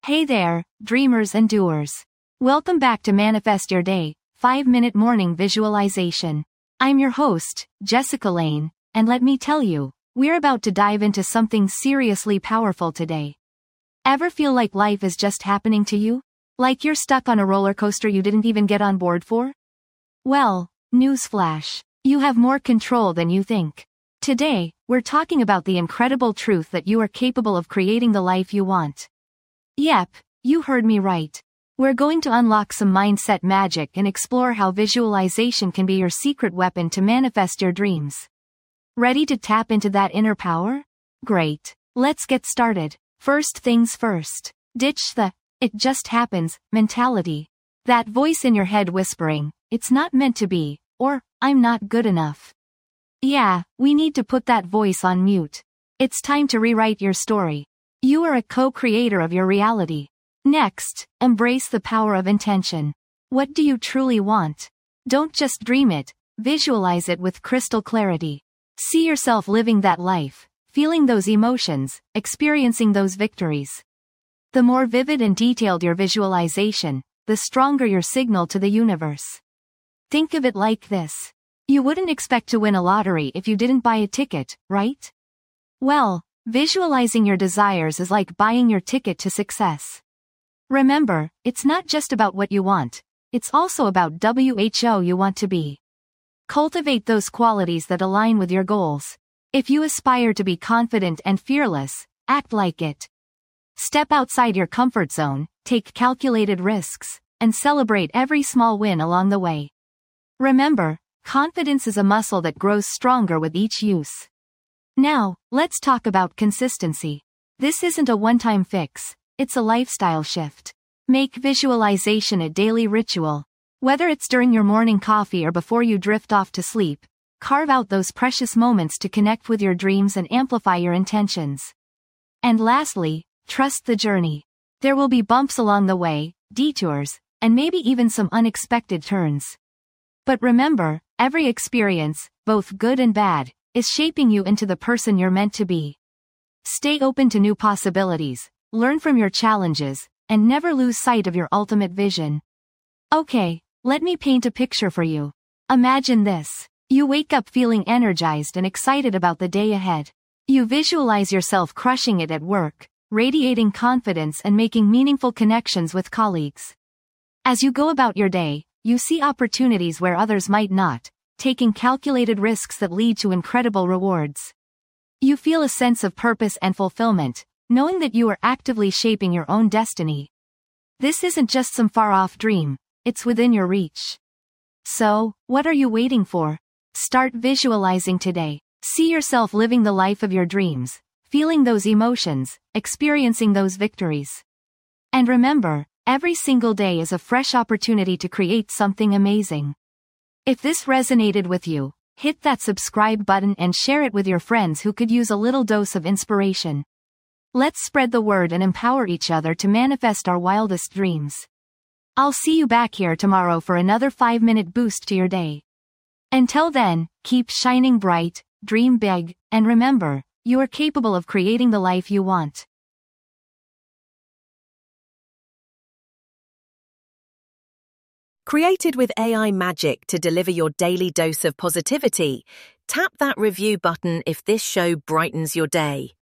Hey there, dreamers and doers. Welcome back to Manifest Your Day, 5-minute morning visualization. I'm your host, Jessica Lane, and let me tell you, we're about to dive into something seriously powerful today. Ever feel like life is just happening to you? Like you're stuck on a roller coaster you didn't even get on board for? Well, newsflash, you have more control than you think. Today, we're talking about the incredible truth that you are capable of creating the life you want. Yep, you heard me right. We're going to unlock some mindset magic and explore how visualization can be your secret weapon to manifest your dreams. Ready to tap into that inner power? Great. Let's get started. First things first. Ditch the, "it just happens," mentality. That voice in your head whispering, "it's not meant to be," or, "I'm not good enough." Yeah, we need to put that voice on mute. It's time to rewrite your story. You are a co-creator of your reality. Next, embrace the power of intention. What do you truly want? Don't just dream it, visualize it with crystal clarity. See yourself living that life, feeling those emotions, experiencing those victories. The more vivid and detailed your visualization, the stronger your signal to the universe. Think of it like this. You wouldn't expect to win a lottery if you didn't buy a ticket, right? Well, visualizing your desires is like buying your ticket to success. Remember, it's not just about what you want, it's also about who you want to be. Cultivate those qualities that align with your goals. If you aspire to be confident and fearless, act like it. Step outside your comfort zone, take calculated risks, and celebrate every small win along the way. Remember, confidence is a muscle that grows stronger with each use. Now, let's talk about consistency. This isn't a one-time fix, it's a lifestyle shift. Make visualization a daily ritual. Whether it's during your morning coffee or before you drift off to sleep, carve out those precious moments to connect with your dreams and amplify your intentions. And lastly, trust the journey. There will be bumps along the way, detours, and maybe even some unexpected turns. But remember, every experience, both good and bad, is shaping you into the person you're meant to be. Stay open to new possibilities, learn from your challenges, and never lose sight of your ultimate vision. Okay, let me paint a picture for you. Imagine this. You wake up feeling energized and excited about the day ahead. You visualize yourself crushing it at work, radiating confidence and making meaningful connections with colleagues. As you go about your day, you see opportunities where others might not, taking calculated risks that lead to incredible rewards. You feel a sense of purpose and fulfillment, knowing that you are actively shaping your own destiny. This isn't just some far-off dream, it's within your reach. So, what are you waiting for? Start visualizing today. See yourself living the life of your dreams, feeling those emotions, experiencing those victories. And remember, every single day is a fresh opportunity to create something amazing. If this resonated with you, hit that subscribe button and share it with your friends who could use a little dose of inspiration. Let's spread the word and empower each other to manifest our wildest dreams. I'll see you back here tomorrow for another 5-minute boost to your day. Until then, keep shining bright, dream big, and remember, you are capable of creating the life you want. Created with AI magic to deliver your daily dose of positivity, tap that review button if this show brightens your day.